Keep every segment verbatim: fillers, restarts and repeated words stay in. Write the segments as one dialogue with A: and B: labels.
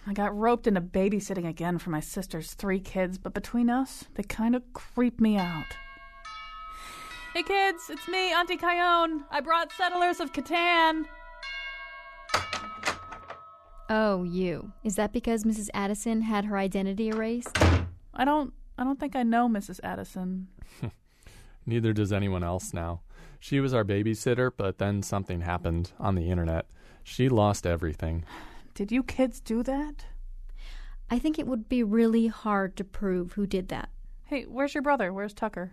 A: I got roped into babysitting again for my sister's three kids, but between us, they kind of creep me out. Hey kids, it's me, Auntie Cayenne. I brought Settlers of Catan.
B: Oh, you. Is that because Missus Addison had her identity erased?
A: I don't I don't think I know Missus Addison.
C: Neither does anyone else now. She was our babysitter, but then something happened on the internet. She lost everything.
A: Did you kids do that?
B: I think it would be really hard to prove who did that.
A: Hey, where's your brother? Where's Tucker?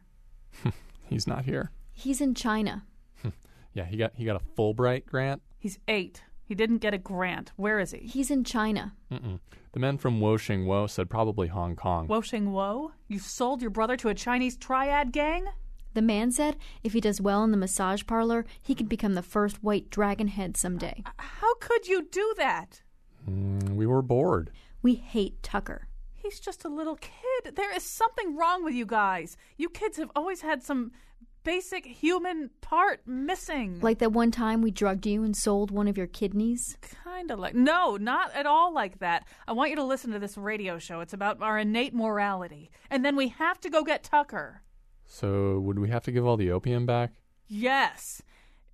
C: He's not here.
B: He's in China.
C: Yeah, he got he got a Fulbright grant.
A: He's eight. He didn't get a grant. Where is he?
B: He's in China.
C: Mm-mm. The men from Woshing Wo said probably Hong Kong.
A: Woshing Wo? You sold your brother to a Chinese triad gang?
B: The man said if he does well in the massage parlor, he could become the first white dragon head someday.
A: How could you do that?
C: Mm, we were bored.
B: We hate Tucker.
A: He's just a little kid. There is something wrong with you guys. You kids have always had some basic human part missing.
B: Like that one time we drugged you and sold one of your kidneys?
A: Kind of like... No, not at all like that. I want you to listen to this radio show. It's about our innate morality. And then we have to go get Tucker.
C: So would we have to give all the opium back?
A: Yes.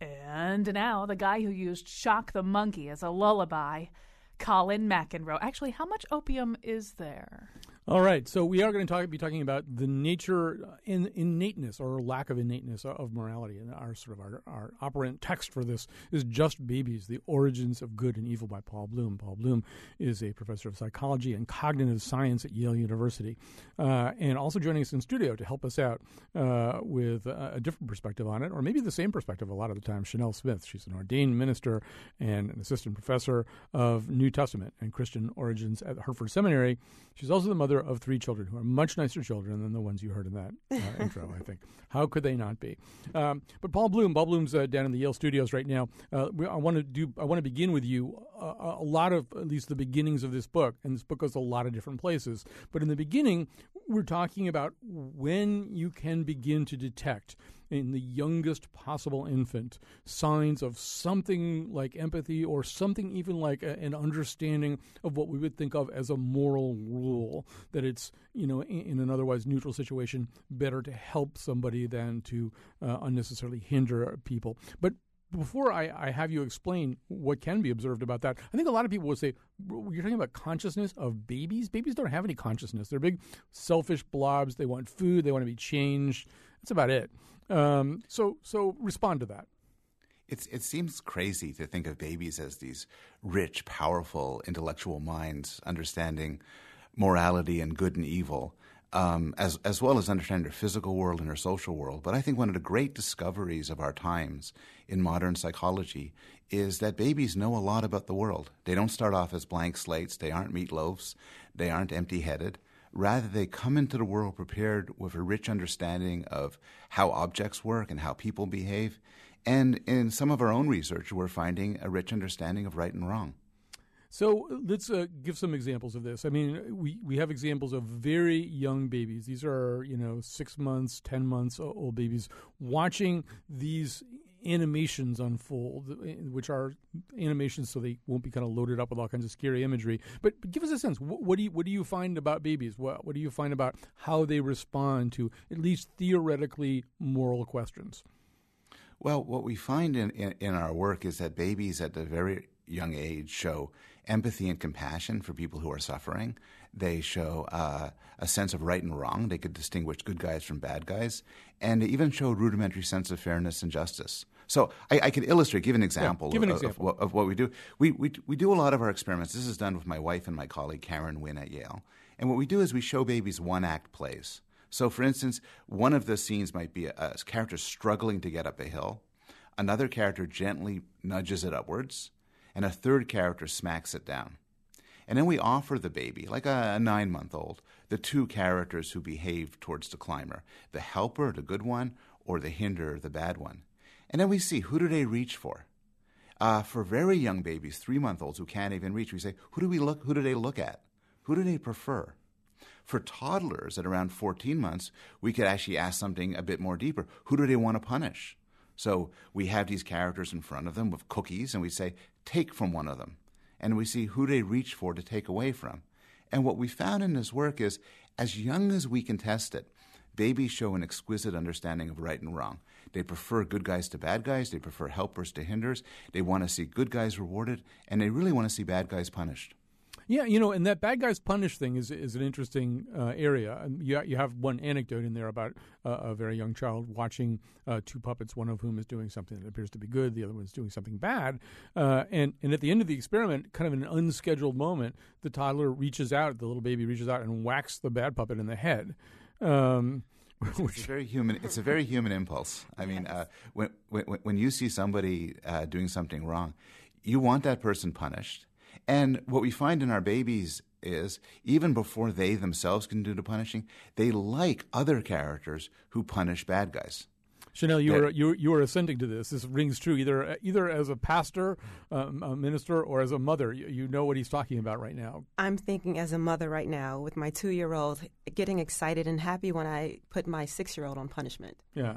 A: And now the guy who used Shock the Monkey as a lullaby, Colin McEnroe. Actually, how much opium is there?
D: All right, so we are going to talk, be talking about the nature, uh, in, innateness or lack of innateness of morality. And our sort of our, our operant text for this is Just Babies, The Origins of Good and Evil by Paul Bloom. Paul Bloom is a professor of psychology and cognitive science at Yale University. Uh, and also joining us in studio to help us out uh, with a, a different perspective on it, or maybe the same perspective a lot of the time, Chanel Smith. She's an ordained minister and an assistant professor of New Testament and Christian origins at Hartford Seminary. She's also the mother of three children who are much nicer children than the ones you heard in that uh, intro, I think. How could they not be? Um, but Paul Bloom, Paul Bloom's uh, down in the Yale studios right now. Uh, we, I want to do. I want to begin with you. Uh, a lot of, at least the beginnings of this book, and this book goes a lot of different places. But in the beginning, we're talking about when you can begin to detect in the youngest possible infant signs of something like empathy or something even like a, an understanding of what we would think of as a moral rule, that it's, you know, in, in an otherwise neutral situation, better to help somebody than to uh, unnecessarily hinder people. But before I, I have you explain what can be observed about that, I think a lot of people would say, you're talking about consciousness of babies? Babies don't have any consciousness. They're big, selfish blobs. They want food. They want to be changed. That's about it. Um, so so respond to that.
E: It's, it seems crazy to think of babies as these rich, powerful, intellectual minds understanding morality and good and evil, um, as, as well as understanding their physical world and their social world. But I think one of the great discoveries of our times in modern psychology is that babies know a lot about the world. They don't start off as blank slates. They aren't meatloafs. They aren't empty-headed. Rather, they come into the world prepared with a rich understanding of how objects work and how people behave. And in some of our own research, we're finding a rich understanding of right and wrong.
D: So let's uh, give some examples of this. I mean, we, we have examples of very young babies. These are, you know, six months, ten months old babies watching these animations unfold, which are animations so they won't be kind of loaded up with all kinds of scary imagery. But, but give us a sense. What, what do you what do you find about babies? What, what do you find about how they respond to at least theoretically moral questions?
E: Well, what we find in, in, in our work is that babies at a very young age show empathy and compassion for people who are suffering. They show uh, a sense of right and wrong. They could distinguish good guys from bad guys. And they even show a rudimentary sense of fairness and justice. So I, I could illustrate, give an example,
D: yeah, give an
E: of,
D: example.
E: Of, of what we do. We, we, we do a lot of our experiments. This is done with my wife and my colleague Karen Wynn at Yale. And what we do is we show babies one-act plays. So, for instance, one of the scenes might be a, a character struggling to get up a hill. Another character gently nudges it upwards. And a third character smacks it down. And then we offer the baby, like a, a nine-month-old, the two characters who behave towards the climber, the helper, the good one, or the hinderer, the bad one. And then we see, who do they reach for? Uh, for very young babies, three-month-olds who can't even reach, we say, who do we look? Who do they look at? Who do they prefer? For toddlers at around fourteen months, we could actually ask something a bit more deeper. Who do they want to punish? So we have these characters in front of them with cookies, and we say, take from one of them. and we see who they reach for to take away from. And what we found in this work is, as young as we can test it, babies show an exquisite understanding of right and wrong. They prefer good guys to bad guys. They prefer helpers to hinders. They want to see good guys rewarded, and they really want to see bad guys punished.
D: Yeah, you know, and that bad guys punish thing is is an interesting uh, area. And you you have one anecdote in there about uh, a very young child watching uh, two puppets, one of whom is doing something that appears to be good, the other one's doing something bad. Uh, and and at the end of the experiment, kind of in an unscheduled moment, the toddler reaches out, the little baby reaches out and whacks the bad puppet in the head. Um,
E: It's a very human. It's a very human impulse. I mean, uh, when when when you see somebody uh, doing something wrong, you want that person punished. And what we find in our babies is, even before they themselves can do the punishing, they like other characters who punish bad guys.
D: Chanel, you
E: that,
D: were you you were assenting to this. This rings true either either as a pastor, um, a minister, or as a mother. You, you know what he's talking about right now.
F: I'm thinking as a mother right now with my two-year-old, getting excited and happy when I put my six-year-old on punishment.
D: Yeah.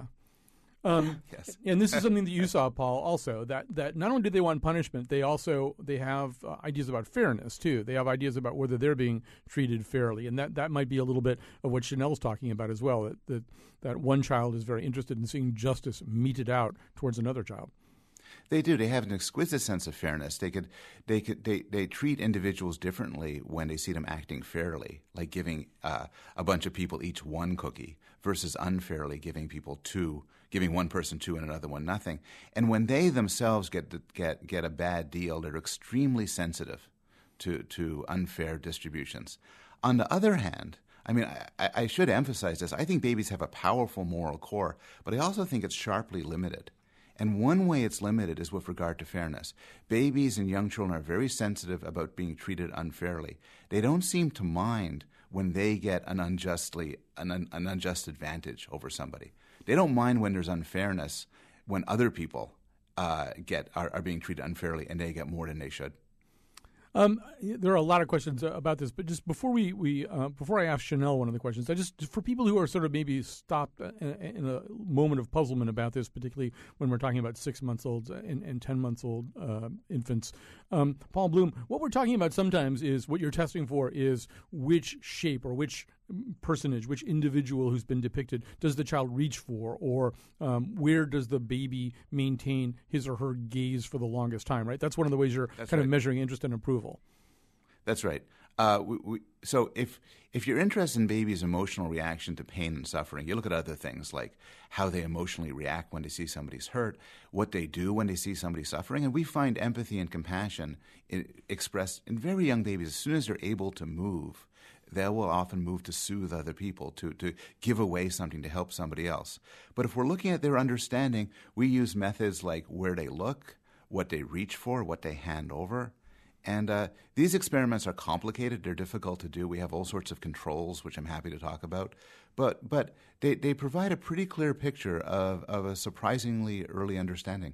D: Um,
E: yes.
D: And this is something that you saw, Paul, also, that, that not only do they want punishment, they also they have uh, ideas about fairness, too. They have ideas about whether they're being treated fairly. And that, that might be a little bit of what Chanel's talking about as well, that, that, that one child is very interested in seeing justice meted out towards another child.
E: They do. They have an exquisite sense of fairness. They could, they could, they, they treat individuals differently when they see them acting fairly, like giving uh, a bunch of people each one cookie versus unfairly giving people two, giving one person two and another one nothing. And when they themselves get get get a bad deal, they're extremely sensitive to to unfair distributions. On the other hand, I mean, I, I should emphasize this. I think babies have a powerful moral core, but I also think it's sharply limited. And one way it's limited is with regard to fairness. Babies and young children are very sensitive about being treated unfairly. They don't seem to mind when they get an unjustly an, an unjust advantage over somebody. They don't mind when there's unfairness when other people uh, get are, are being treated unfairly and they get more than they should.
D: Um, there are a lot of questions about this, but just before we, we uh, before I ask Chanel one of the questions, I just for people who are sort of maybe stopped in, in a moment of puzzlement about this, particularly when we're talking about six months old and, and ten months old uh, infants, um, Paul Bloom, what we're talking about sometimes is what you're testing for is which shape or which personage, which individual who's been depicted does the child reach for, or um, where does the baby maintain his or her gaze for the longest time, right? That's one of the ways you're
E: That's
D: kind
E: right.
D: of measuring interest and approval.
E: That's right. Uh, we, we, so if if you're interested in babies' emotional reaction to pain and suffering, you look at other things like how they emotionally react when they see somebody's hurt, what they do when they see somebody suffering, and we find empathy and compassion in, expressed in very young babies. As soon as they're able to move, they will often move to soothe other people, to, to give away something to help somebody else. But if we're looking at their understanding, we use methods like where they look, what they reach for, what they hand over. And uh, these experiments are complicated. They're difficult to do. We have all sorts of controls, which I'm happy to talk about. But but they, they provide a pretty clear picture of, of a surprisingly early understanding.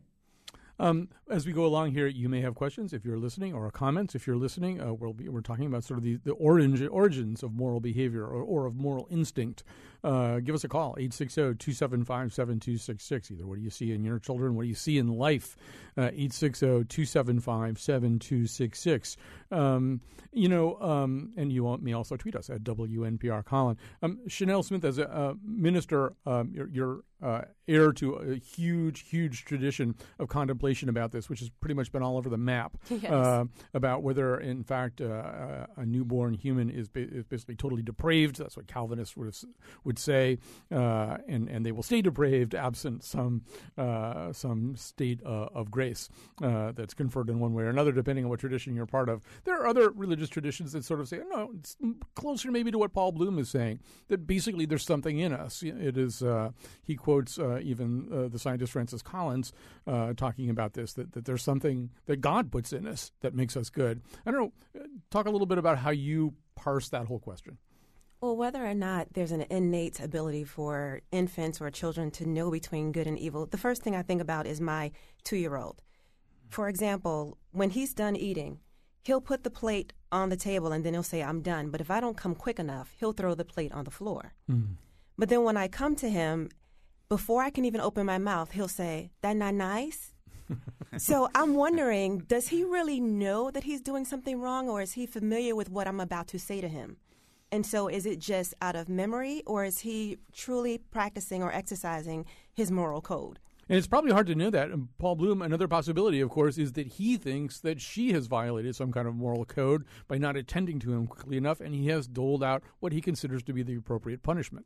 D: Um, as we go along here, you may have questions if you're listening, or comments if you're listening. Uh, we'll be, we're talking about sort of the, the orange, origins of moral behavior or, or of moral instinct. Uh, give us a call, eight six zero, two seven five, seven two six six. Either what do you see in your children, what do you see in life? Uh, eight six zero, two seven five, seven two six six. Um, you know, um, and you may also tweet us at W N P R Colin. Um, Chanel Smith, as a uh, minister, um, you're, you're uh, heir to a huge, huge tradition of contemplation about this, which has pretty much been all over the map.
F: Yes.
D: Uh, about whether, in fact, uh, a newborn human is, ba- is basically totally depraved. That's what Calvinists would have, would say, uh, and and they will stay depraved absent some uh, some state uh, of grace uh, that's conferred in one way or another, depending on what tradition you're part of. There are other religious traditions that sort of say, no, it's closer maybe to what Paul Bloom is saying, that basically there's something in us. It is, uh, he quotes uh, even uh, the scientist Francis Collins uh, talking about this, that, that there's something that God puts in us that makes us good. I don't know, talk a little bit about how you parse that whole question.
F: Well, whether or not there's an innate ability for infants or children to know between good and evil, the first thing I think about is my two-year-old. For example, when he's done eating, he'll put the plate on the table and then he'll say, I'm done. But if I don't come quick enough, he'll throw the plate on the floor. Mm. But then when I come to him, before I can even open my mouth, he'll say, that not nice? So I'm wondering, does he really know that he's doing something wrong, or is he familiar with what I'm about to say to him? And so is it just out of memory, or is he truly practicing or exercising his moral code?
D: And it's probably hard to know that. And Paul Bloom, another possibility, of course, is that he thinks that she has violated some kind of moral code by not attending to him quickly enough, and he has doled out what he considers to be the appropriate punishment.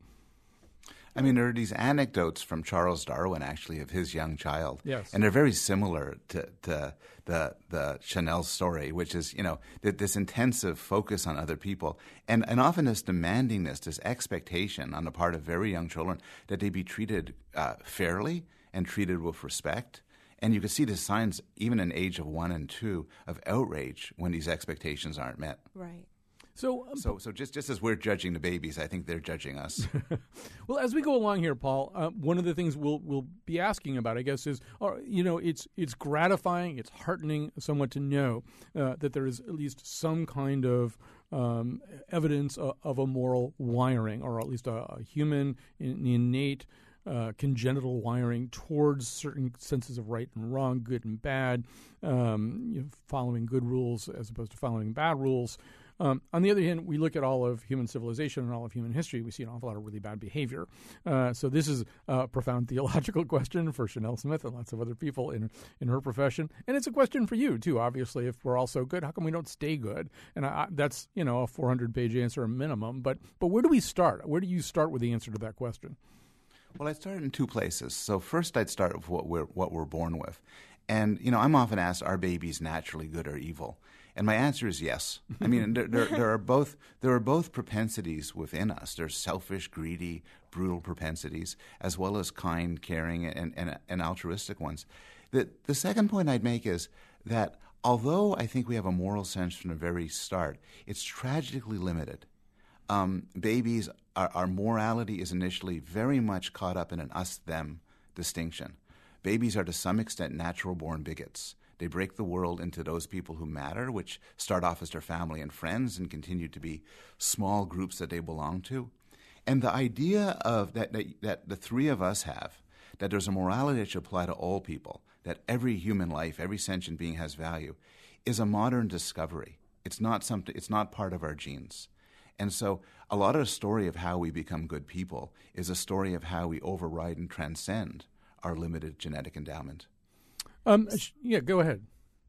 E: I mean, there are these anecdotes from Charles Darwin, actually, of his young child.
D: Yes.
E: And they're very similar to, to the the Chanel story, which is, you know, th- this intensive focus on other people. And, and often this demandingness, this expectation on the part of very young children that they be treated uh, fairly and treated with respect. And you can see the signs, even in age of one and two, of outrage when these expectations aren't met.
F: Right.
D: So, um,
E: So, so just, just as we're judging the babies, I think they're judging us.
D: well, as we go along here, Paul, uh, one of the things we'll we'll be asking about, I guess, is uh, you know, it's it's gratifying, it's heartening somewhat to know uh, that there is at least some kind of um, evidence of, of a moral wiring, or at least a, a human in, innate uh, congenital wiring towards certain senses of right and wrong, good and bad, um, you know, following good rules as opposed to following bad rules. Um, on the other hand, we look at all of human civilization and all of human history, we see an awful lot of really bad behavior. Uh, so this is a profound theological question for Chanel Smith and lots of other people in in her profession. And it's a question for you, too, obviously. If we're all so good, how come we don't stay good? And I, that's, you know, a four hundred page answer minimum. But but where do we start? Where do you start with the answer to that question?
E: Well, I'd start in two places. So first I'd start with what we're, what we're born with. And, you know, I'm often asked, are babies naturally good or evil? And my answer is yes. I mean, there, there, there are both there are both propensities within us. There's selfish, greedy, brutal propensities, as well as kind, caring, and, and, and altruistic ones. The, the second point I'd make is that although I think we have a moral sense from the very start, it's tragically limited. Um, babies, our, our morality is initially very much caught up in an us-them distinction. Babies are to some extent natural-born bigots. They break the world into those people who matter, which start off as their family and friends and continue to be small groups that they belong to. And the idea of that, that, that the three of us have, that there's a morality that should apply to all people, that every human life, every sentient being has value, is a modern discovery. It's not something. It's not part of our genes. And so a lot of the story of how we become good people is a story of how we override and transcend our limited genetic endowment.
D: Um, yeah, go ahead.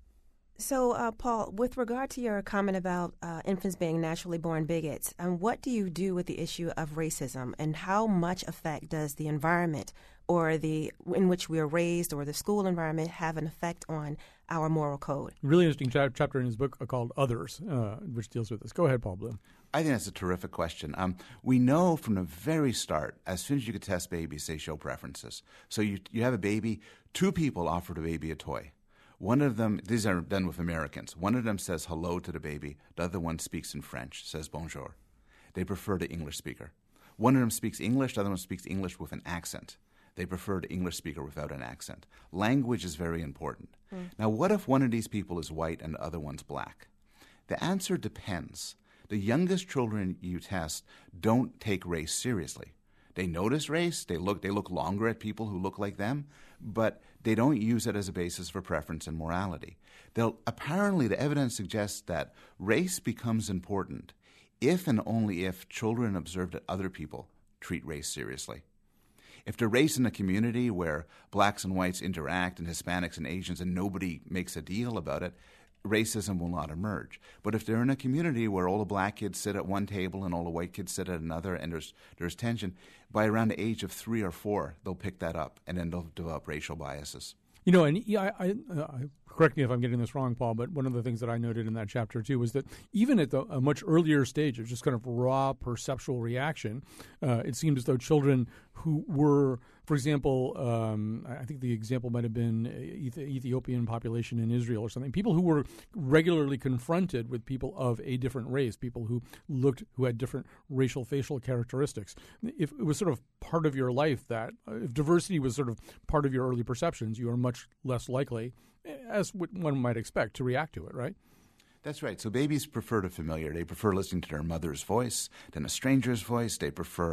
F: So, uh, Paul, with regard to your comment about uh, infants being naturally born bigots, um, what do you do with the issue of racism, and how much effect does the environment or the in which we are raised or the school environment have an effect on our moral code?
D: Really interesting cha- chapter in his book called Others, uh, which deals with this. Go ahead, Paul Bloom.
E: I think that's a terrific question. Um, we know from the very start, as soon as you could test babies, they show preferences. So you you have a baby, two people offer the baby a toy. One of them, these are done with Americans, one of them says hello to the baby, the other one speaks in French, says bonjour. They prefer the English speaker. One of them speaks English, the other one speaks English with an accent. They prefer the English speaker without an accent. Language is very important. Mm. Now, what if one of these people is white and the other one's black? The answer depends. The youngest children you test don't take race seriously. They notice race, they look they look longer at people who look like them, but they don't use it as a basis for preference and morality. They'll apparently the evidence suggests that race becomes important if and only if children observe that other people treat race seriously. If they're raised in a community where blacks and whites interact and Hispanics and Asians and nobody makes a deal about it, racism will not emerge. But if they're in a community where all the black kids sit at one table and all the white kids sit at another and there's there's tension, by around the age of three or four, they'll pick that up and then they'll develop racial biases.
D: You know, and I, I, uh, correct me if I'm getting this wrong, Paul, but one of the things that I noted in that chapter, too, was that even at the, a much earlier stage of just kind of raw perceptual reaction, uh, it seemed as though children who were, for example, um, I think the example might have been Eth- Ethiopian population in Israel or something, people who were regularly confronted with people of a different race, people who looked, who had different racial facial characteristics. If it was sort of part of your life that, if diversity was sort of part of your early perceptions, you are much less likely, as one might expect, to react to it, right?
E: That's right. So babies prefer the familiar. They prefer listening to their mother's voice than a stranger's voice. They prefer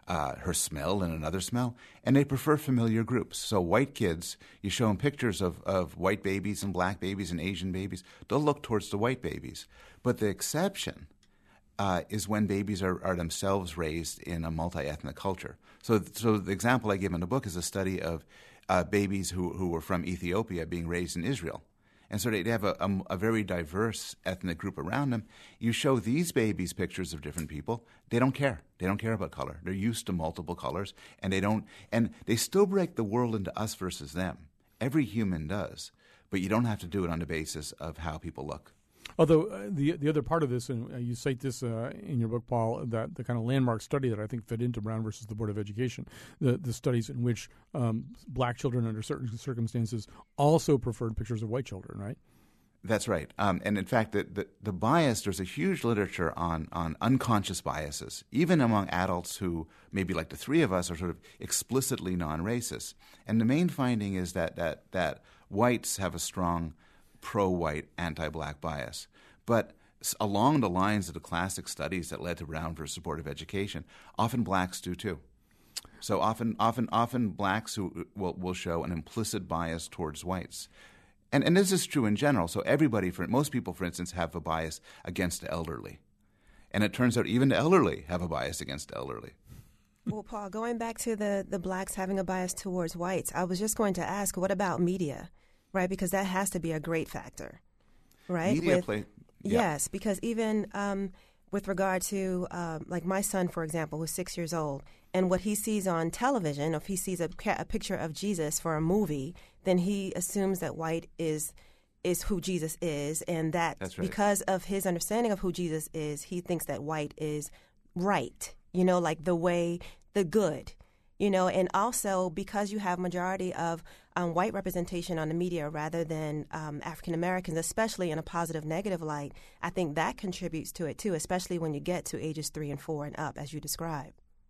E: uh, her smell and another smell, and they prefer familiar groups. So white kids, you show them pictures of, of white babies and black babies and Asian babies, they'll look towards the white babies. But the exception uh, is when babies are, are themselves raised in a multi-ethnic culture. So, so the example I give in the book is a study of uh, babies who, who were from Ethiopia being raised in Israel. And so they have a, a, a very diverse ethnic group around them. You show these babies pictures of different people, they don't care. They don't care about color. They're used to multiple colors, and they don't. And they still break the world into us versus them. Every human does, but you don't have to do it on the basis of how people look.
D: Although uh, the the other part of this, and uh, you cite this uh, in your book, Paul, that the kind of landmark study that I think fit into Brown versus the Board of Education, the the studies in which um, black children under certain circumstances also preferred pictures of white children, right?
E: That's right. Um, and in fact, the, the, the bias, there's a huge literature on, on unconscious biases, even among adults who, maybe like the three of us, are sort of explicitly non-racist. And the main finding is that that, that whites have a strong pro-white, anti-black bias. But along the lines of the classic studies that led to Brown versus Board of Education, often blacks do too. So often, often, often blacks who will, will show an implicit bias towards whites. And, and this is true in general. So everybody, for most people, for instance, have a bias against the elderly. And it turns out even the elderly have a bias against the elderly.
F: Well, Paul, going back to the, the blacks having a bias towards whites, I was just going to ask, what about media, right? Because that has to be a great factor, right?
E: Media
F: With,
E: play, yeah.
F: Yes, because even um, with regard to, uh, like my son, for example, who's six years old, and what he sees on television, if he sees a, a picture of Jesus for a movie, then he assumes that white is is who Jesus is, and that
E: That's right.
F: because of his understanding of who Jesus is, he thinks that white is right, you know, like the way, the good, you know, and also because you have majority of um, white representation on the media rather than um, African Americans, especially in a positive, negative light, I think that contributes to it too, especially when you get to ages three and four and up, as you described.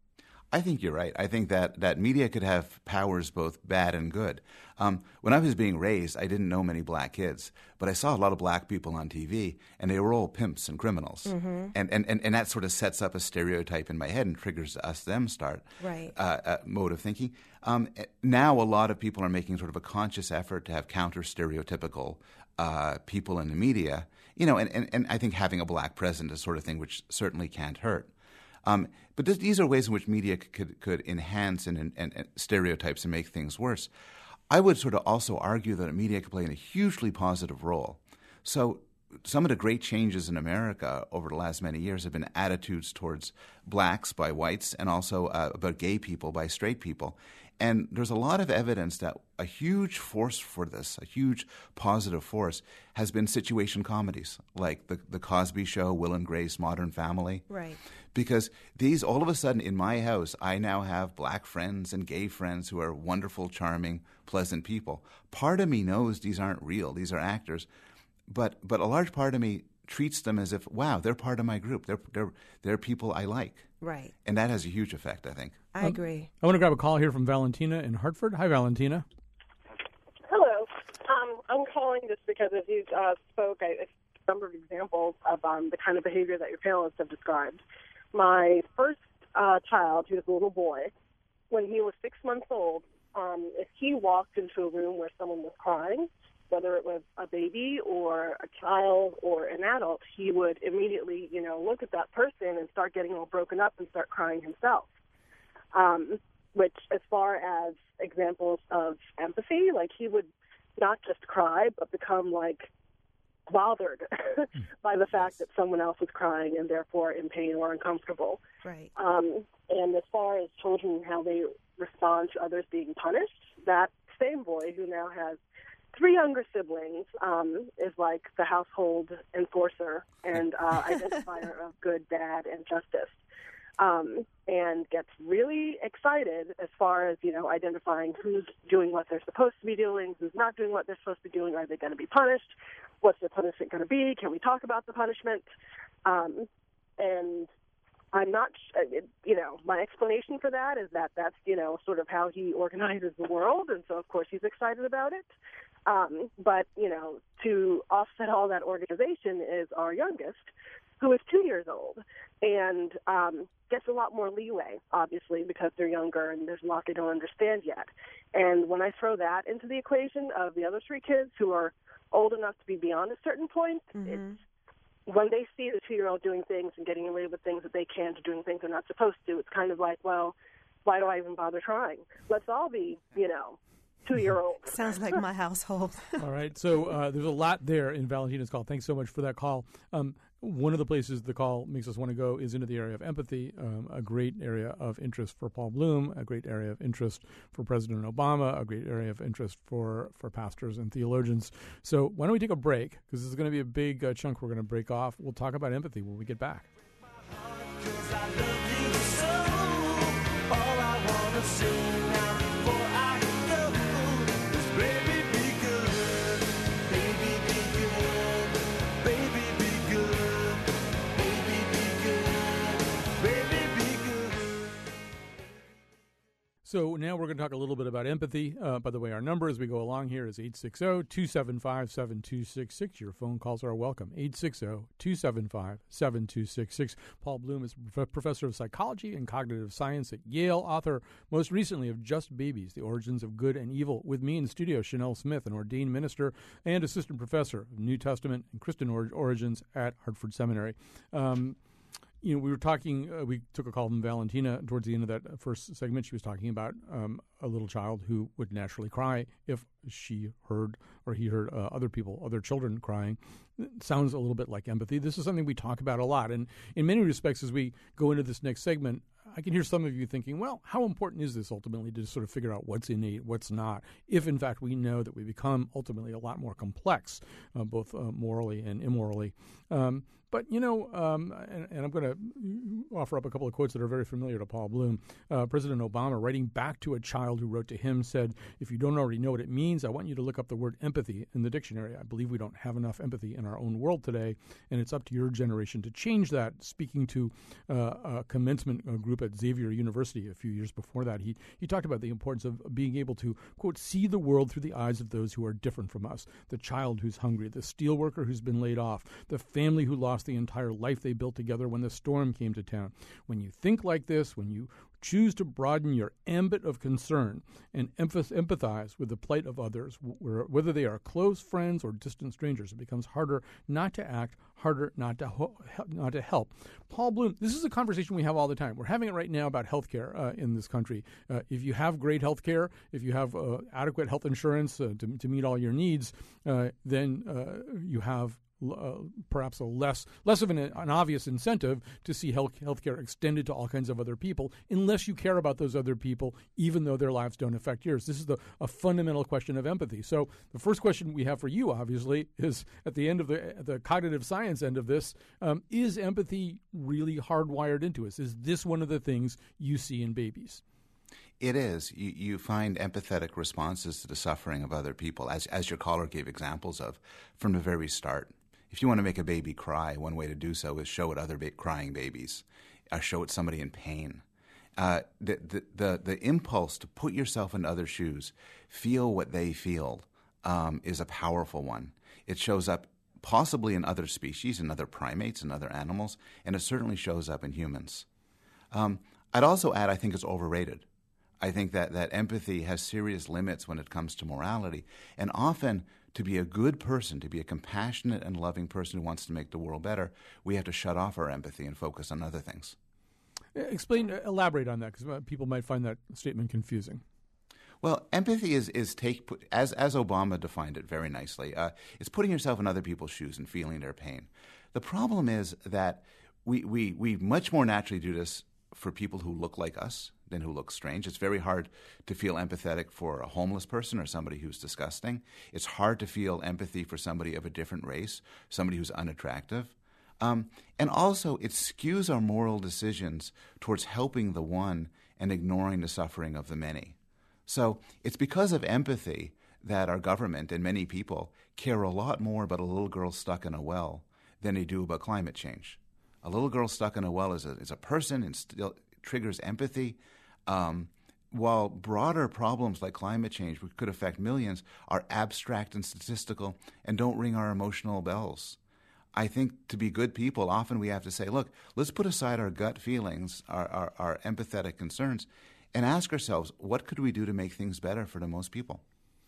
E: I think you're right. I think that, that media could have powers both bad and good. Um, when I was being raised, I didn't know many black kids, but I saw a lot of black people on T V, and they were all pimps and criminals. Mm-hmm. And, and, and, and that sort of sets up a stereotype in my head and triggers us, them start
F: right.
E: uh, uh, mode of thinking. Um, now a lot of people are making sort of a conscious effort to have counter-stereotypical uh, people in the media, you know, and, and, and I think having a black president is sort of thing which certainly can't hurt. Um, but th- these are ways in which media c- could could enhance and, and, and stereotypes and make things worse. I would sort of also argue that media could play a hugely positive role. So some of the great changes in America over the last many years have been attitudes towards blacks by whites and also uh, about gay people by straight people. And there's a lot of evidence that a huge force for this, a huge positive force, has been situation comedies like the, the Cosby Show, Will and Grace, Modern Family.
F: Right.
E: Because these, all of a sudden, in my house, I now have black friends and gay friends who are wonderful, charming, pleasant people. Part of me knows these aren't real; these are actors, but but a large part of me treats them as if, wow, they're part of my group. They're they're they're people I like.
F: Right.
E: And that has a huge effect, I think.
F: I
D: Um,
F: agree.
D: I want to grab a call here from Valentina in Hartford. Hi, Valentina.
G: Hello. Um, I'm calling just because as you uh, spoke, I, a number of examples of um, the kind of behavior that your panelists have described. My first uh, child, he was a little boy, when he was six months old, um, if he walked into a room where someone was crying, whether it was a baby or a child or an adult, he would immediately, you know, look at that person and start getting all broken up and start crying himself. Um, which, as far as examples of empathy, like he would not just cry, but become like bothered by the fact that someone else is crying and therefore in pain or uncomfortable.
F: Right.
G: Um, and as far as children, how they respond to others being punished, that same boy who now has three younger siblings um, is like the household enforcer and uh, identifier of good, bad, and justice. Um, and gets really excited as far as, you know, identifying who's doing what they're supposed to be doing, who's not doing what they're supposed to be doing, are they going to be punished, what's the punishment going to be, can we talk about the punishment, um, and I'm not, you know, my explanation for that is that that's, you know, sort of how he organizes the world, and so, of course, he's excited about it. Um, but, you know, to offset all that organization is our youngest, who is two years old and um, gets a lot more leeway, obviously, because they're younger and there's a lot they don't understand yet. And when I throw that into the equation of the other three kids who are old enough to be beyond a certain point, mm-hmm. it's when they see the two-year-old doing things and getting away with things that they can't, doing things they're not supposed to, it's kind of like, well, why do I even bother trying? Let's all be, you know, two-year-olds.
F: Sounds like my household.
D: All right. So uh, there's a lot there in Valentina's call. Thanks so much for that call. Um, one of the places the call makes us want to go is into the area of empathy, um, a great area of interest for Paul Bloom, a great area of interest for President Obama, a great area of interest for, for pastors and theologians. So why don't we take a break, because this is going to be a big uh, chunk we're going to break off. We'll talk about empathy when we get back. So now we're going to talk a little bit about empathy. Uh, by the way, our number as we go along here is eight six zero, two seven five, seven two six six. Your phone calls are welcome, eight six zero, two seven five, seven two six six. Paul Bloom is prof- professor of psychology and cognitive science at Yale, author most recently of Just Babies, The Origins of Good and Evil. With me in the studio, Chanel Smith, an ordained minister and assistant professor of New Testament and Christian or- origins at Hartford Seminary. Um, You know, we were talking, uh, we took a call from Valentina towards the end of that first segment. She was talking about um, a little child who would naturally cry if she heard or he heard uh, other people, other children crying. It sounds a little bit like empathy. This is something we talk about a lot. And in many respects, as we go into this next segment, I can hear some of you thinking, well, how important is this ultimately to sort of figure out what's innate, what's not, if in fact we know that we become ultimately a lot more complex, uh, both uh, morally and immorally. Um, But, you know, um, and, and I'm going to offer up a couple of quotes that are very familiar to Paul Bloom. Uh, President Obama, writing back to a child who wrote to him, said, if you don't already know what it means, I want you to look up the word empathy in the dictionary. I believe we don't have enough empathy in our own world today, and it's up to your generation to change that. Speaking to uh, a commencement uh, group at Xavier University a few years before that, he, he talked about the importance of being able to, quote, see the world through the eyes of those who are different from us. The child who's hungry, the steel worker who's been laid off, the family who lost the entire life they built together when the storm came to town. When you think like this, when you choose to broaden your ambit of concern and empathize with the plight of others, whether they are close friends or distant strangers, it becomes harder not to act, harder not to ho- not to help. Paul Bloom, this is a conversation we have all the time. We're having it right now about healthcare uh, in this country. Uh, if you have great healthcare, if you have uh, adequate health insurance uh, to, to meet all your needs, uh, then uh, you have Uh, perhaps a less less of an, an obvious incentive to see health healthcare extended to all kinds of other people, unless you care about those other people, even though their lives don't affect yours. This is the, a fundamental question of empathy. So the first question we have for you, obviously, is at the end of the the cognitive science end of this, um, is empathy really hardwired into us? Is this one of the things you see in babies?
E: It is. You, you find empathetic responses to the suffering of other people, as as your caller gave examples of, from the very start. If you want to make a baby cry, one way to do so is show it other ba- crying babies, or show it somebody in pain. Uh, the, the the the impulse to put yourself in other shoes, feel what they feel, um, is a powerful one. It shows up possibly in other species, in other primates, and other animals, and it certainly shows up in humans. Um, I'd also add, I think it's overrated. I think that, that empathy has serious limits when it comes to morality, and often to be a good person, to be a compassionate and loving person who wants to make the world better, we have to shut off our empathy and focus on other things.
D: Explain, elaborate on that, because people might find that statement confusing.
E: Well, empathy is is take as as Obama defined it very nicely. Uh, it's putting yourself in other people's shoes and feeling their pain. The problem is that we we we much more naturally do this for people who look like us than who look strange. It's very hard to feel empathetic for a homeless person or somebody who's disgusting. It's hard to feel empathy for somebody of a different race, somebody who's unattractive. Um, and also, it skews our moral decisions towards helping the one and ignoring the suffering of the many. So it's because of empathy that our government and many people care a lot more about a little girl stuck in a well than they do about climate change. A little girl stuck in a well is a, is a person and still triggers empathy. Um, while broader problems like climate change, which could affect millions, are abstract and statistical and don't ring our emotional bells. I think to be good people, often we have to say, look, let's put aside our gut feelings, our, our, our empathetic concerns, and ask ourselves, what could we do to make things better for the most people?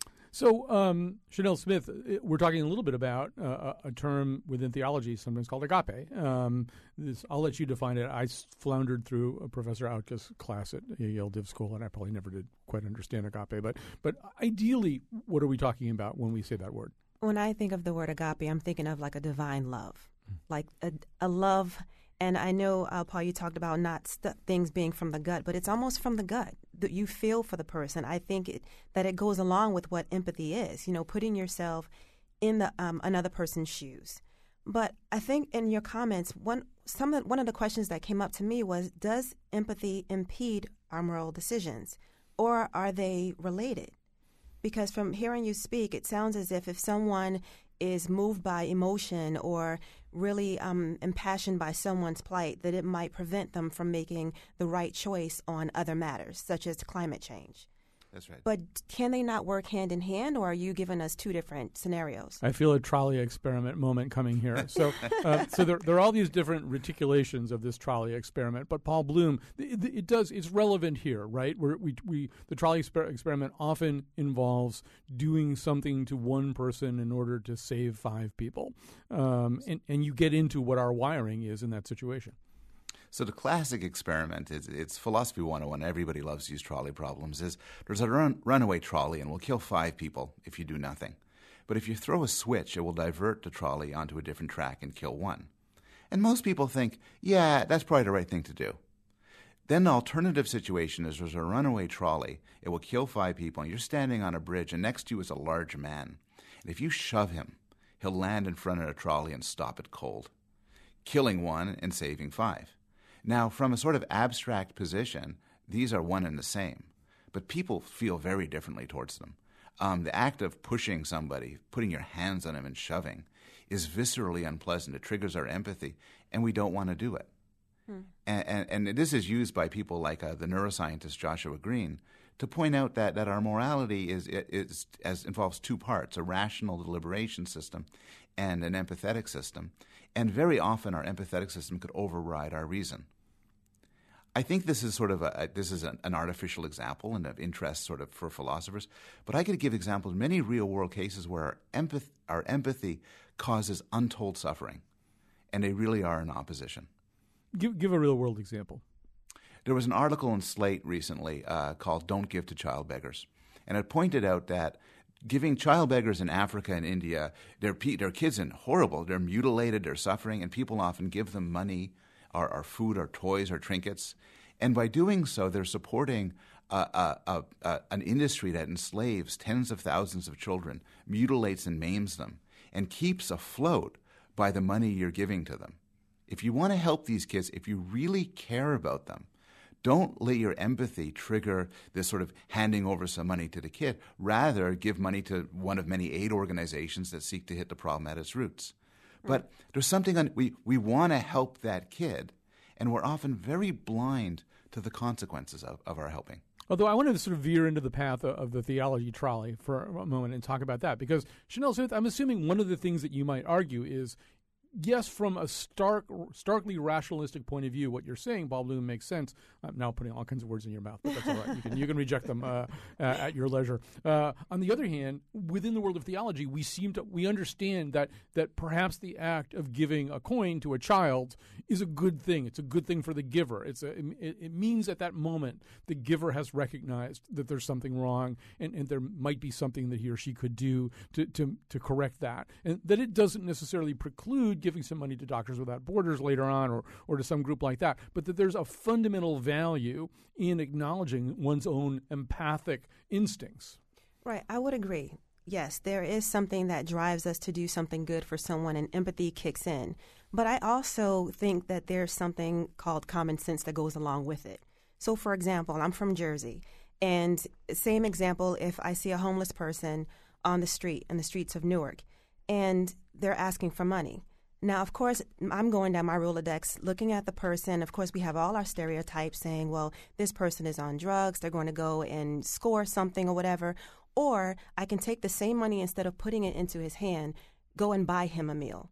D: So, um, Chanel Smith, we're talking a little bit about uh, a term within theology sometimes called agape. Um, this, I'll let you define it. I floundered through a Professor Outka's class at Yale Div School, and I probably never did quite understand agape. But, but ideally, what are we talking about when we say that word?
F: When I think of the word agape, I'm thinking of like a divine love, mm. like a, a love. And I know, uh, Paul, you talked about not st- things being from the gut, but it's almost from the gut that you feel for the person. I think it, that it goes along with what empathy is, you know, putting yourself in the um, another person's shoes. But I think in your comments, one some of, one of the questions that came up to me was, does empathy impede our moral decisions, or are they related? Because from hearing you speak, it sounds as if if someone is moved by emotion or really um, impassioned by someone's plight, that it might prevent them from making the right choice on other matters, such as climate change.
E: That's right.
F: But can they not work hand in hand, or are you giving us two different scenarios?
D: I feel a trolley experiment moment coming here. So uh, so there, there are all these different reticulations of this trolley experiment. But Paul Bloom, it, it does it's relevant here, right? We're, we we the trolley exper- experiment often involves doing something to one person in order to save five people, um, and and you get into what our wiring is in that situation.
E: So the classic experiment is it's philosophy one oh one. Everybody loves these trolley problems. Is there's a run, runaway trolley and will kill five people if you do nothing. But if you throw a switch, it will divert the trolley onto a different track and kill one. And most people think, yeah, that's probably the right thing to do. Then the alternative situation is there's a runaway trolley. It will kill five people, and you're standing on a bridge, and next to you is a large man. And if you shove him, he'll land in front of the trolley and stop it cold, killing one and saving five. Now, from a sort of abstract position, these are one and the same, but people feel very differently towards them. Um, the act of pushing somebody, putting your hands on them and shoving, is viscerally unpleasant. It triggers our empathy, and we don't want to do it. Hmm. And, and, and this is used by people like uh, the neuroscientist Joshua Green to point out that, that our morality is, is as involves two parts, a rational deliberation system and an empathetic system. And very often our empathetic system could override our reason. I think this is sort of a, this is an, an artificial example and of interest sort of for philosophers, but I could give examples of many real-world cases where our empathy, our empathy causes untold suffering, and they really are in opposition.
D: Give, give a real-world example.
E: There was an article in Slate recently uh, called Don't Give to Child Beggars, and it pointed out that giving child beggars in Africa and India, their, their kids in horrible, they're mutilated, they're suffering, and people often give them money or, or food or toys or trinkets. And by doing so, they're supporting uh, uh, uh, uh, an industry that enslaves tens of thousands of children, mutilates and maims them, and keeps afloat by the money you're giving to them. If you want to help these kids, if you really care about them, don't let your empathy trigger this sort of handing over some money to the kid. Rather, give money to one of many aid organizations that seek to hit the problem at its roots. But there's something on, we, we want to help that kid, and we're often very blind to the consequences of, of our helping.
D: Although I want to sort of veer into the path of, of the theology trolley for a moment and talk about that, because Chanel Smith, I'm assuming one of the things that you might argue is, yes, from a stark, starkly rationalistic point of view, what you're saying, Paul Bloom, makes sense. I'm now putting all kinds of words in your mouth, but that's all right. You can, you can reject them uh, uh, at your leisure. Uh, on the other hand, within the world of theology, we seem to we understand that that perhaps the act of giving a coin to a child is a good thing. It's a good thing for the giver. It's a, it, it means at that moment the giver has recognized that there's something wrong, and, and there might be something that he or she could do to, to, to correct that, and that it doesn't necessarily preclude giving some money to Doctors Without Borders later on, or or to some group like that, but that there's a fundamental value in acknowledging one's own empathic instincts.
F: Right, I would agree. Yes, there is something that drives us to do something good for someone, and empathy kicks in. But I also think that there's something called common sense that goes along with it. So, for example, I'm from Jersey, and same example, if I see a homeless person on the street, in the streets of Newark, and they're asking for money. Now, of course, I'm going down my Rolodex, looking at the person. Of course, we have all our stereotypes saying, well, this person is on drugs, they're going to go and score something or whatever. Or I can take the same money, instead of putting it into his hand, go and buy him a meal.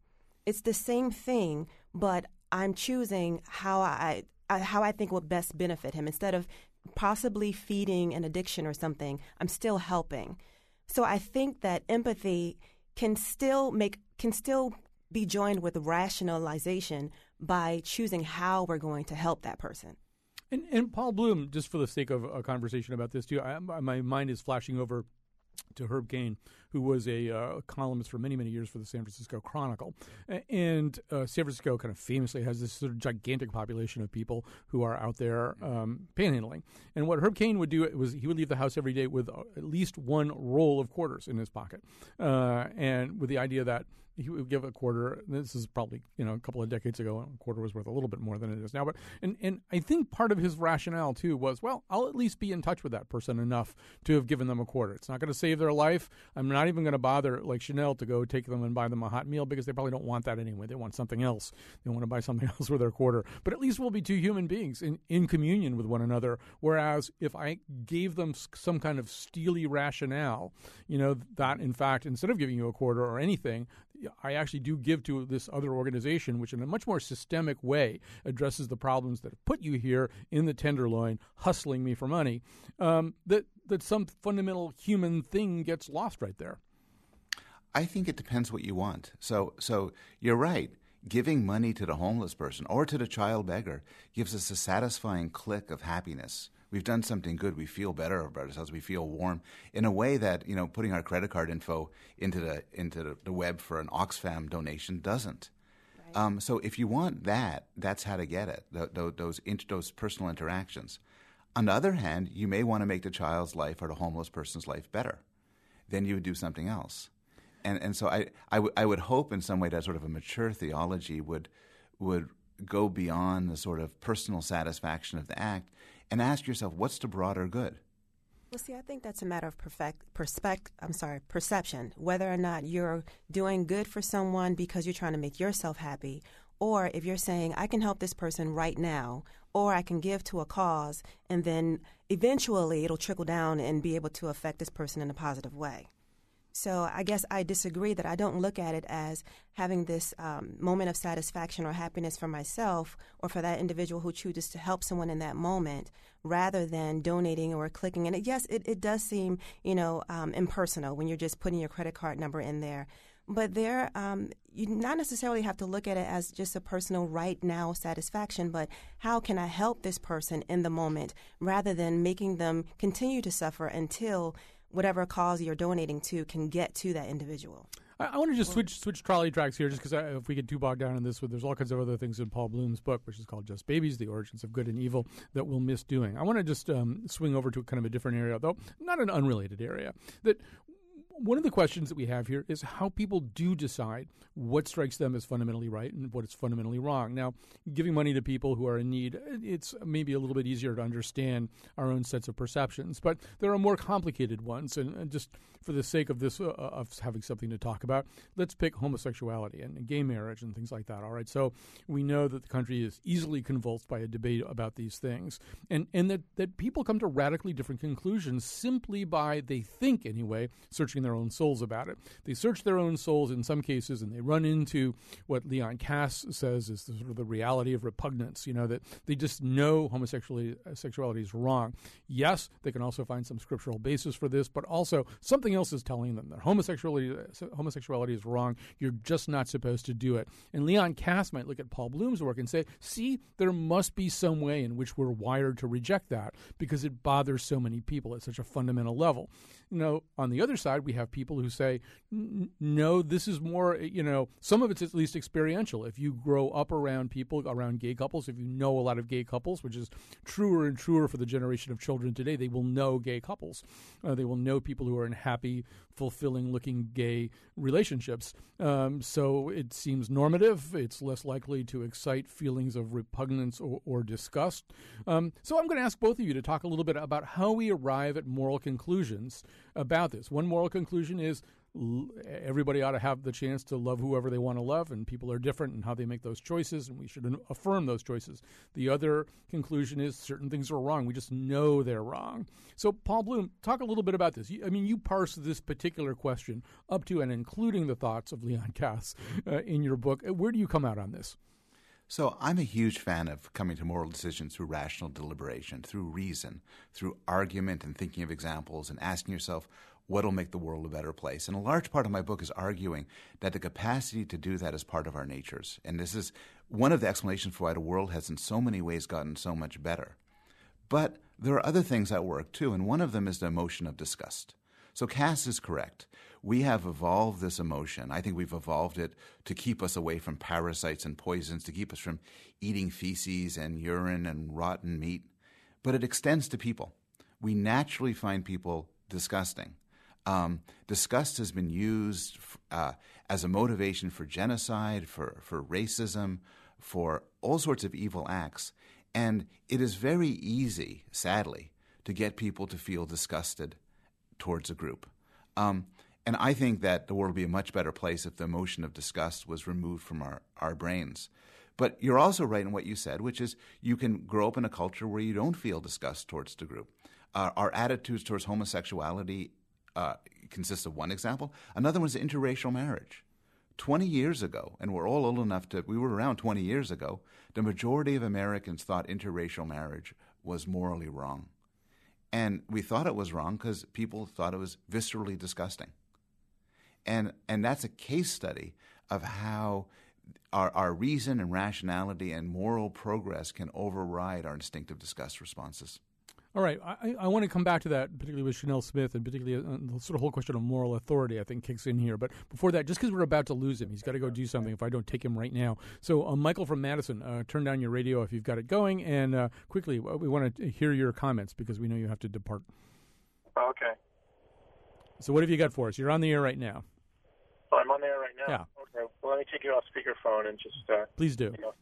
F: It's the same thing, but I'm choosing how I, I how I think will best benefit him. Instead of possibly feeding an addiction or something, I'm still helping. So I think that empathy can still make can still be joined with rationalization by choosing how we're going to help that person.
D: And, and Paul Bloom, just for the sake of a conversation about this too, I, my mind is flashing over to Herb Caen, who was a uh, columnist for many, many years for the San Francisco Chronicle. And uh, San Francisco kind of famously has this sort of gigantic population of people who are out there um, panhandling. And what Herb Caen would do was he would leave the house every day with at least one roll of quarters in his pocket, uh, and with the idea that he would give a quarter. This is probably, you know, a couple of decades ago. A quarter was worth a little bit more than it is now. But and, and I think part of his rationale, too, was, well, I'll at least be in touch with that person enough to have given them a quarter. It's not going to save their life. I'm not even going to bother, like Chanel, to go take them and buy them a hot meal because they probably don't want that anyway. They want something else. They want to buy something else with their quarter. But at least we'll be two human beings in, in communion with one another. Whereas if I gave them some kind of steely rationale, you know, that, in fact, instead of giving you a quarter or anything, I actually do give to this other organization, which in a much more systemic way addresses the problems that have put you here in the Tenderloin, hustling me for money, um, that, that some fundamental human thing gets lost right there.
E: I think it depends what you want. So, so you're right. Giving money to the homeless person or to the child beggar gives us a satisfying click of happiness. We've done something good. We feel better about ourselves. We feel warm in a way that, you know, putting our credit card info into the into the, the web for an Oxfam donation doesn't. Right. Um, so if you want that, that's how to get it. The, the, those inter, those personal interactions. On the other hand, you may want to make the child's life or the homeless person's life better. Then you would do something else. And and so I I, w- I would hope in some way that sort of a mature theology would would go beyond the sort of personal satisfaction of the act and ask yourself, what's the broader good?
F: Well, see, I think that's a matter of perfect, perspect, I'm sorry, perception, whether or not you're doing good for someone because you're trying to make yourself happy, or if you're saying, I can help this person right now, or I can give to a cause, and then eventually it'll trickle down and be able to affect this person in a positive way. So I guess I disagree that I don't look at it as having this um, moment of satisfaction or happiness for myself or for that individual who chooses to help someone in that moment rather than donating or clicking. And it, yes, it, it does seem, you know, um, impersonal when you're just putting your credit card number in there. But there, um, you not necessarily have to look at it as just a personal right now satisfaction, but how can I help this person in the moment rather than making them continue to suffer until whatever cause you're donating to can get to that individual.
D: I, I want to just switch switch trolley tracks here, just because if we get too bogged down in this, there's all kinds of other things in Paul Bloom's book, which is called Just Babies, The Origins of Good and Evil, that we'll miss doing. I want to just um, swing over to kind of a different area, though not an unrelated area. That one of the questions that we have here is how people do decide what strikes them as fundamentally right and what is fundamentally wrong. Now, giving money to people who are in need, it's maybe a little bit easier to understand our own sets of perceptions, but there are more complicated ones. And, and just for the sake of this, uh, of having something to talk about, let's pick homosexuality and gay marriage and things like that. All right. So we know that the country is easily convulsed by a debate about these things, and and that that people come to radically different conclusions simply by, they think anyway, searching their own souls about it. They search their own souls in some cases, and they run into what Leon Kass says is the, sort of the reality of repugnance, you know, that they just know homosexuality sexuality is wrong. Yes, they can also find some scriptural basis for this, but also something else is telling them that homosexuality homosexuality is wrong. You're just not supposed to do it. And Leon Kass might look at Paul Bloom's work and say, see, there must be some way in which we're wired to reject that because it bothers so many people at such a fundamental level. You know, on the other side, we have people who say, no, this is more, you know, some of it's at least experiential. If you grow up around people, around gay couples, if you know a lot of gay couples, which is truer and truer for the generation of children today, they will know gay couples. Uh, they will know people who are in happy, fulfilling-looking gay relationships. Um, so it seems normative. It's less likely to excite feelings of repugnance or, or disgust. Um, so I'm going to ask both of you to talk a little bit about how we arrive at moral conclusions about this. One moral conclusion is l- everybody ought to have the chance to love whoever they want to love, and people are different in how they make those choices, and we should affirm those choices. The other conclusion is certain things are wrong. We just know they're wrong. So, Paul Bloom, talk a little bit about this. I mean, you parse this particular question up to and including the thoughts of Leon Kass uh, in your book. Where do you come out on this?
E: So I'm a huge fan of coming to moral decisions through rational deliberation, through reason, through argument and thinking of examples and asking yourself, what will make the world a better place? And a large part of my book is arguing that the capacity to do that is part of our natures. And this is one of the explanations for why the world has in so many ways gotten so much better. But there are other things at work too, and one of them is the emotion of disgust. So Kass is correct. We have evolved this emotion. I think we've evolved it to keep us away from parasites and poisons, to keep us from eating feces and urine and rotten meat. But it extends to people. We naturally find people disgusting. Um, disgust has been used uh, as a motivation for genocide, for, for racism, for all sorts of evil acts. And it is very easy, sadly, to get people to feel disgusted towards a group. Um, and I think that the world would be a much better place if the emotion of disgust was removed from our, our brains. But you're also right in what you said, which is you can grow up in a culture where you don't feel disgust towards the group. Uh, our attitudes towards homosexuality uh, consists of one example. Another one is interracial marriage. twenty years ago, and we're all old enough to, we were around twenty years ago, the majority of Americans thought interracial marriage was morally wrong. And we thought it was wrong because people thought it was viscerally disgusting. And and that's a case study of how our, our reason and rationality and moral progress can override our instinctive disgust responses.
D: All right. I, I want to come back to that, particularly with Chanel Smith, and particularly uh, the sort of whole question of moral authority, I think, kicks in here. But before that, just because we're about to lose him, he's got to go do something if I don't take him right now. So, uh, Michael from Madison, uh, turn down your radio if you've got it going. And uh, quickly, we want to hear your comments because we know you have to depart.
H: Okay.
D: So what have you got for us? You're on the air right now.
H: Oh, I'm on the air right now?
D: Yeah.
H: Okay. Well, let me take you off speakerphone and just... Uh,
D: Please do.
H: You know,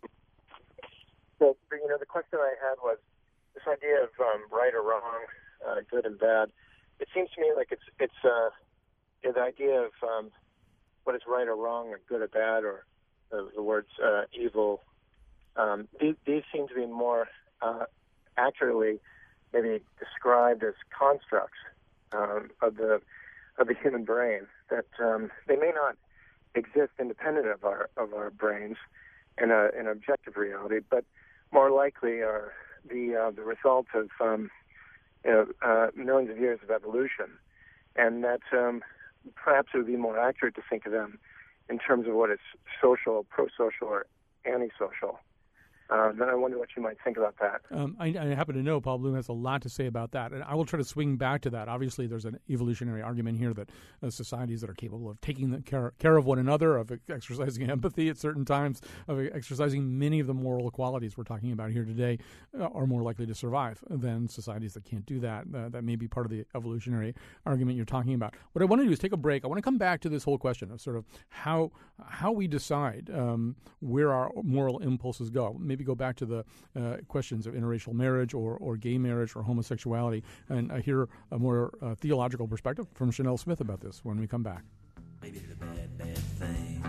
H: so, you know, the question I had was, this idea of um, right or wrong, uh, good and bad, it seems to me like it's it's uh, you know, the idea of um, what is right or wrong or good or bad or uh, the words uh, evil, um, these, these seem to be more uh, accurately maybe described as constructs um, of the of the human brain, that um, they may not exist independent of our of our brains in a in objective reality, but more likely are the uh, the result of um, you know, uh, millions of years of evolution, and that um, perhaps it would be more accurate to think of them in terms of what is social, pro-social, or antisocial. Uh, then I wonder what you might think about that.
D: Um, I, I happen to know Paul Bloom has a lot to say about that, and I will try to swing back to that. Obviously, there's an evolutionary argument here that uh, societies that are capable of taking the care, care of one another, of exercising empathy at certain times, of exercising many of the moral qualities we're talking about here today, uh, are more likely to survive than societies that can't do that. Uh, that may be part of the evolutionary argument you're talking about. What I want to do is take a break. I want to come back to this whole question of sort of how how we decide um, where our moral impulses go. Maybe go back to the uh, questions of interracial marriage or, or gay marriage or homosexuality, and I hear a more uh, theological perspective from Chanel Smith about this when we come back.
I: Maybe the bad, bad thing.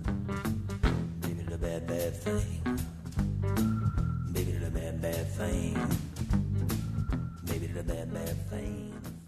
I: Maybe the bad, bad thing. Maybe the bad, bad thing. Maybe the bad, bad thing.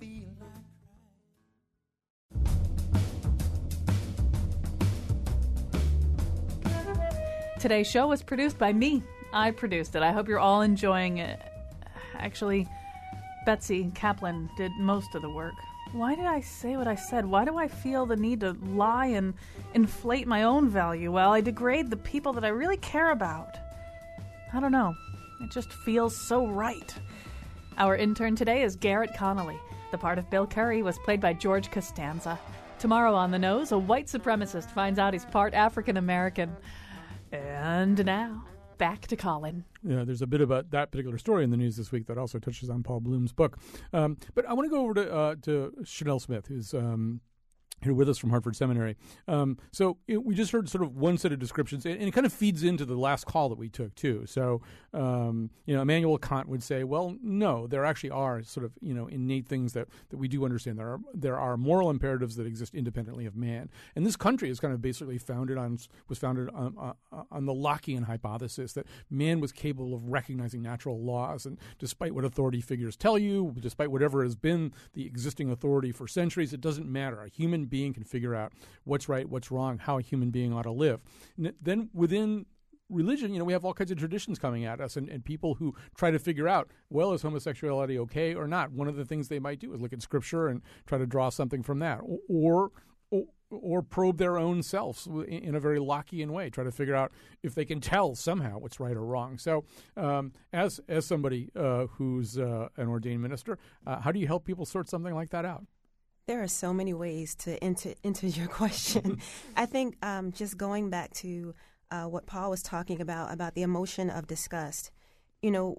A: Today's show was produced by me. I produced it. I hope you're all enjoying it. Actually, Betsy Kaplan did most of the work. Why did I say what I said? Why do I feel the need to lie and inflate my own value while I degrade the people that I really care about? I don't know. It just feels so right. Our intern today is Garrett Connolly. The part of Bill Curry was played by George Costanza. Tomorrow on The Nose, a white supremacist finds out he's part African-American. And now, back to Colin.
D: Yeah, there's a bit about that particular story in the news this week that also touches on Paul Bloom's book. Um, but I want to go over to uh, to Chanel Smith, who's um, here with us from Hartford Seminary. Um, so it, we just heard sort of one set of descriptions, and, and it kind of feeds into the last call that we took too. So um, you know, Immanuel Kant would say, well, no, there actually are sort of you know innate things that, that we do understand. There are there are moral imperatives that exist independently of man, and this country is kind of basically founded on was founded on, uh, on the Lockean hypothesis that man was capable of recognizing natural laws, and despite what authority figures tell you, despite whatever has been the existing authority for centuries, it doesn't matter. A human being can figure out what's right, what's wrong, how a human being ought to live. And then within religion, you know, we have all kinds of traditions coming at us, and, and people who try to figure out, well, is homosexuality okay or not? One of the things they might do is look at Scripture and try to draw something from that, or or, or probe their own selves in a very Lockean way, try to figure out if they can tell somehow what's right or wrong. So, um, as as somebody uh, who's uh, an ordained minister, uh, how do you help people sort something like that out?
F: There are so many ways to enter into your question. I think um, just going back to uh, what Paul was talking about, about the emotion of disgust, you know,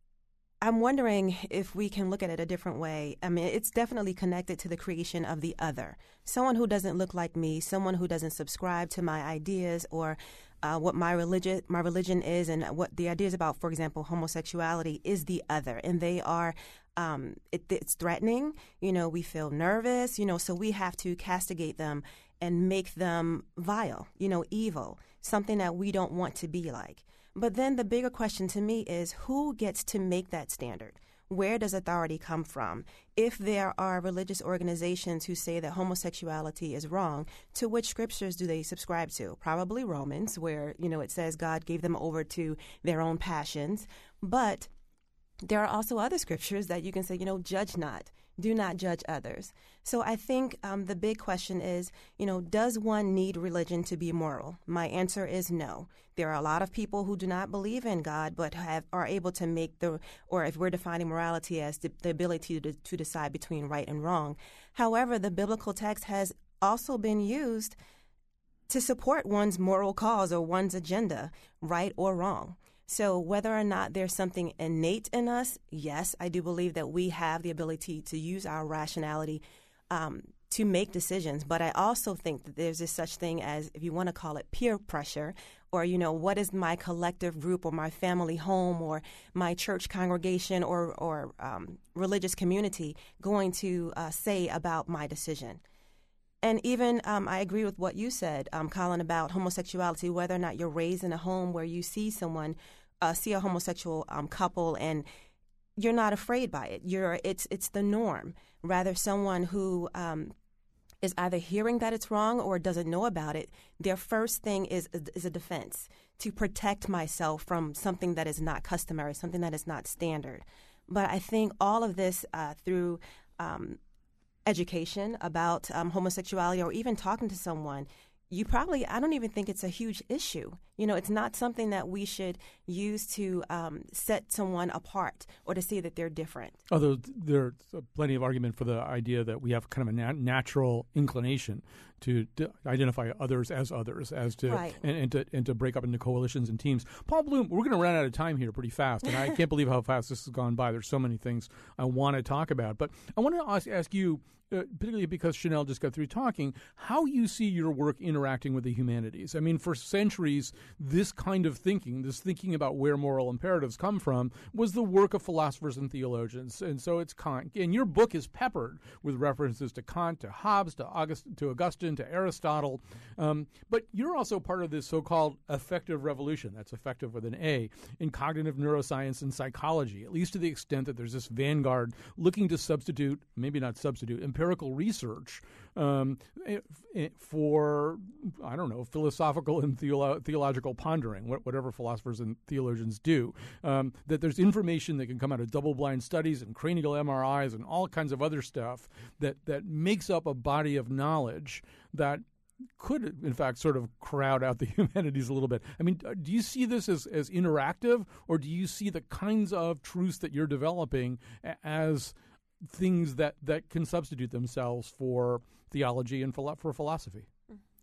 F: I'm wondering if we can look at it a different way. I mean, it's definitely connected to the creation of the other. Someone who doesn't look like me, someone who doesn't subscribe to my ideas or uh, what my religion, my religion is, and what the ideas about, for example, homosexuality is the other. And they are Um, it, it's threatening. You know, we feel nervous, you know, so we have to castigate them and make them vile, you know, evil, something that we don't want to be like. But then the bigger question to me is, who gets to make that standard? Where does authority come from? If there are religious organizations who say that homosexuality is wrong, to which scriptures do they subscribe to? Probably Romans, where, you know, it says God gave them over to their own passions. But there are also other scriptures that you can say, you know, judge not, do not judge others. So I think um, the big question is, you know, does one need religion to be moral? My answer is no. There are a lot of people who do not believe in God, but have are able to make the, or if we're defining morality as the, the ability to, to decide between right and wrong. However, the biblical text has also been used to support one's moral cause or one's agenda, right or wrong. So whether or not there's something innate in us, yes, I do believe that we have the ability to use our rationality um, to make decisions. But I also think that there's this such thing as, if you want to call it peer pressure, or, you know, what is my collective group or my family home or my church congregation or, or um, religious community going to uh, say about my decision? And even um, I agree with what you said, um, Colin, about homosexuality, whether or not you're raised in a home where you see someone, uh, see a homosexual um, couple, and you're not afraid by it. You're it's it's the norm. Rather, someone who um, is either hearing that it's wrong or doesn't know about it, their first thing is is a defense to protect myself from something that is not customary, something that is not standard. But I think all of this uh, through um, education about um, homosexuality, or even talking to someone, you probably, I don't even think it's a huge issue. You know, it's not something that we should use to um, set someone apart or to say that they're different.
D: Although there's plenty of argument for the idea that we have kind of a nat- natural inclination to, to identify others as others, as to
F: right.
D: and, and to and to break up into coalitions and teams. Paul Bloom, we're going to run out of time here pretty fast, and I can't believe how fast this has gone by. There's so many things I want to talk about, but I want to ask, ask you, Uh, particularly because Chanel just got through talking, how you see your work interacting with the humanities. I mean, for centuries, this kind of thinking, this thinking about where moral imperatives come from, was the work of philosophers and theologians. And so it's Kant. And your book is peppered with references to Kant, to Hobbes, to, August, to Augustine, to Aristotle. Um, but you're also part of this so-called affective revolution, that's affective with an A, in cognitive neuroscience and psychology, at least to the extent that there's this vanguard looking to substitute, maybe not substitute, empirical research um, for, I don't know, philosophical and theolo- theological pondering, whatever philosophers and theologians do, um, that there's information that can come out of double-blind studies and cranial M R Is and all kinds of other stuff that, that makes up a body of knowledge that could, in fact, sort of crowd out the humanities a little bit. I mean, do you see this as, as interactive, or do you see the kinds of truths that you're developing as things that, that can substitute themselves for theology and philo- for philosophy?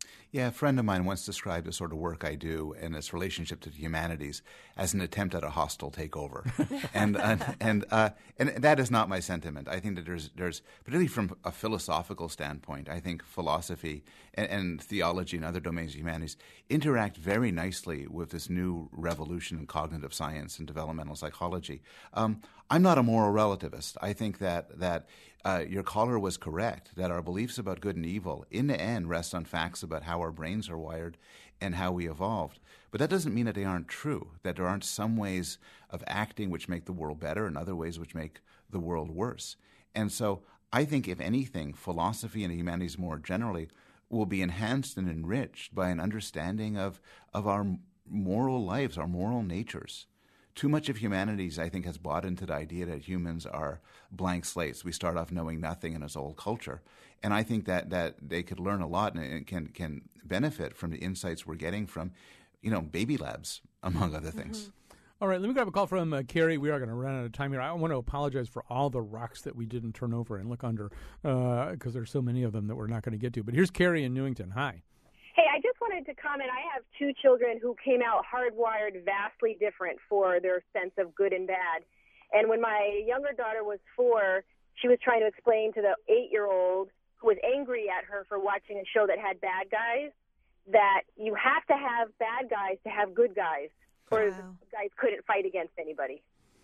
E: Yeah, a friend of mine once described the sort of work I do and its relationship to the humanities as an attempt at a hostile takeover, and uh, and uh, and that is not my sentiment. I think that there's there's particularly from a philosophical standpoint, I think philosophy and, and theology and other domains of humanities interact very nicely with this new revolution in cognitive science and developmental psychology. Um, I'm not a moral relativist. I think that that. Uh, your caller was correct, that our beliefs about good and evil, in the end, rest on facts about how our brains are wired and how we evolved. But that doesn't mean that they aren't true, that there aren't some ways of acting which make the world better and other ways which make the world worse. And so I think, if anything, philosophy and the humanities more generally will be enhanced and enriched by an understanding of, of our moral lives, our moral natures. Too much of humanities, I think, has bought into the idea that humans are blank slates. We start off knowing nothing in this old culture. And I think that, that they could learn a lot and can can benefit from the insights we're getting from, you know, baby labs, among other things.
D: Mm-hmm. All right, let me grab a call from uh, Carrie. We are going to run out of time here. I want to apologize for all the rocks that we didn't turn over and look under because uh, there's so many of them that we're not going to get to. But here's Carrie in Newington. Hi.
J: Hey, I just wanted to comment. I have two children who came out hardwired vastly different for their sense of good and bad. And when my younger daughter was four, she was trying to explain to the eight-year-old who was angry at her for watching a show that had bad guys that you have to have bad guys to have good guys, or wow. guys couldn't fight against anybody.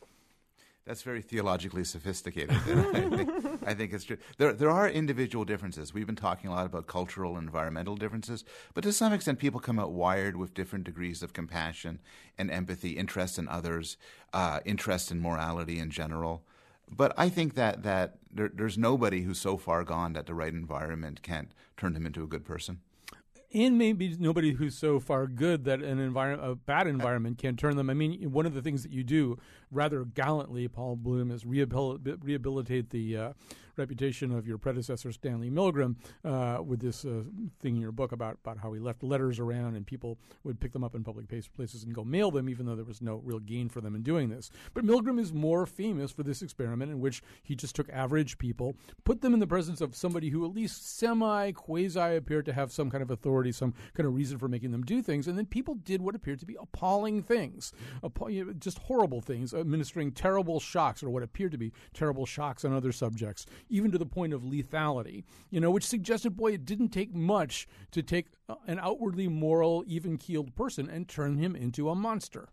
E: That's very theologically sophisticated. I, think, I think it's true. There, there are individual differences. We've been talking a lot about cultural and environmental differences, but to some extent, people come out wired with different degrees of compassion and empathy, interest in others, uh, interest in morality in general. But I think that that there, there's nobody who's so far gone that the right environment can't turn him into a good person.
D: And maybe nobody who's so far good that an environment, a bad environment can turn them. I mean, one of the things that you do rather gallantly, Paul Bloom, is rehabil- rehabilitate the uh, reputation of your predecessor, Stanley Milgram, uh, with this uh, thing in your book about, about how he left letters around and people would pick them up in public places and go mail them, even though there was no real gain for them in doing this. But Milgram is more famous for this experiment in which he just took average people, put them in the presence of somebody who at least semi-quasi appeared to have some kind of authority, some kind of reason for making them do things, and then people did what appeared to be appalling things, Appall- you know, just horrible things, administering terrible shocks or what appeared to be terrible shocks on other subjects, even to the point of lethality, you know, which suggested, boy, it didn't take much to take an outwardly moral, even-keeled person and turn him into a monster.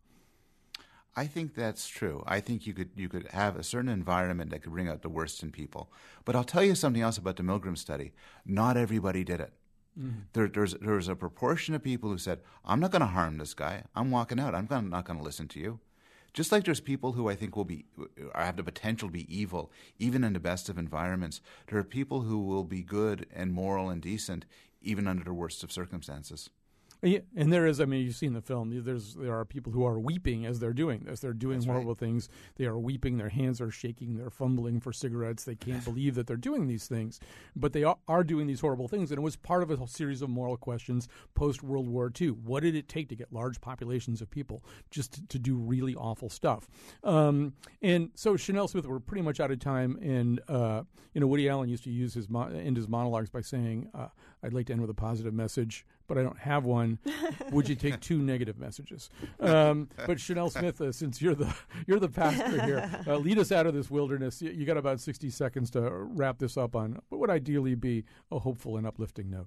E: I think that's true. I think you could you could have a certain environment that could bring out the worst in people. But I'll tell you something else about the Milgram study. Not everybody did it. Mm-hmm. There, there's there was a proportion of people who said, "I'm not going to harm this guy. I'm walking out. I'm gonna, not going to listen to you." Just like there's people who I think will be have the potential to be evil, even in the best of environments. There are people who will be good and moral and decent, even under the worst of circumstances.
D: Yeah, and there is, I mean, you've seen the film, there's there are people who are weeping as they're doing this. They're doing That's horrible right. things. They are weeping. Their hands are shaking. They're fumbling for cigarettes. They can't believe that they're doing these things. But they are, are doing these horrible things. And it was part of a series of moral questions post-World War Two. What did it take to get large populations of people just to, to do really awful stuff? Um, and so Chanel Smith, we're pretty much out of time. And, uh, you know, Woody Allen used to use his mo- end his monologues by saying, uh, I'd like to end with a positive message, but I don't have one. Would you take two negative messages? Um, but Chanel Smith, uh, since you're the you're the pastor here, uh, lead us out of this wilderness. You, you got about sixty seconds to wrap this up on what would ideally be a hopeful and uplifting note.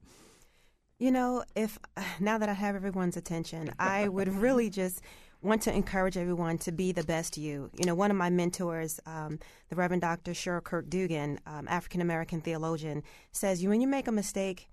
F: You know, if now that I have everyone's attention, I would really just want to encourage everyone to be the best you. You know, one of my mentors, um, the Reverend Doctor Cheryl Kirk Dugan, um, African-American theologian, says, you when you make a mistake,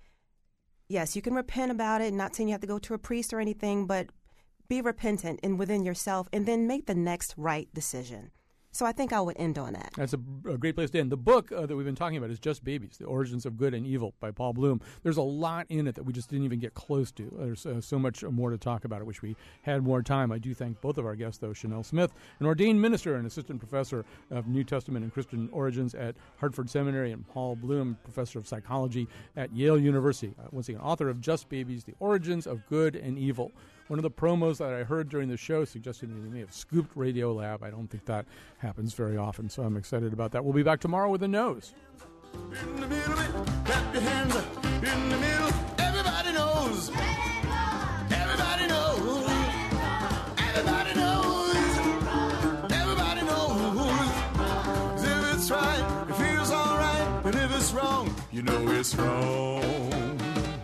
F: yes, you can repent about it, not saying you have to go to a priest or anything, but be repentant and within yourself and then make the next right decision. So I think I would end on that.
D: That's a, a great place to end. The book uh, that we've been talking about is Just Babies, The Origins of Good and Evil by Paul Bloom. There's a lot in it that we just didn't even get close to. There's uh, so much more to talk about. I wish we had more time. I do thank both of our guests, though, Chanel Smith, an ordained minister and assistant professor of New Testament and Christian Origins at Hartford Seminary, and Paul Bloom, professor of psychology at Yale University. Uh, once again, author of Just Babies, The Origins of Good and Evil. One of the promos that I heard during the show suggested we may have scooped Radiolab. I don't think that happens very often, so I'm excited about that. We'll be back tomorrow with a nose.
I: In the middle, clap your hands up. In the middle, everybody knows.
K: knows. Everybody knows. Everybody knows. Everybody knows. 'Cause if it's right, it feels alright. And if it's wrong, you know it's wrong.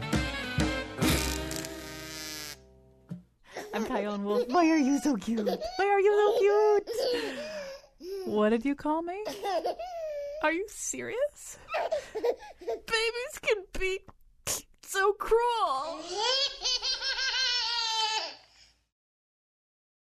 A: I'm Kyone Wolf. Why are you so cute? Why are you so cute? What did you call me? Are you serious?